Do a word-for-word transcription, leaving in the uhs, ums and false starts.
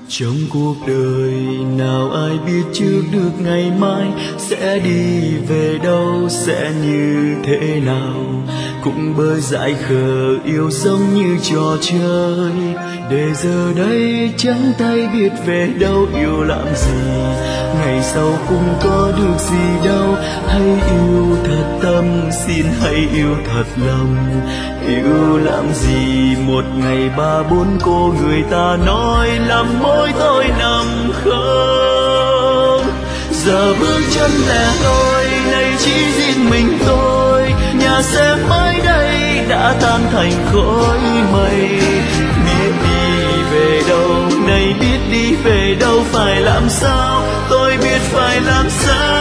Trong cuộc đời nào ai biết trước được ngày mai sẽ đi về đâu, sẽ như thế nào. Cũng bởi dại khờ yêu giống như trò chơi, để giờ đây trắng tay biết về đâu yêu làm gì. Ngày sau cũng có được gì đâu, hãy yêu thật tâm, xin hãy yêu thật lòng. Yêu làm gì một ngày ba bốn cô người ta nói làm mối tôi nằm không. Giờ bước chân lẻ loi này chỉ riêng mình tôi, nhà xe mới đây đã tan thành khói mây. Biết đi về đâu này, biết đi về đâu, phải làm sao tôi biết phải làm sao.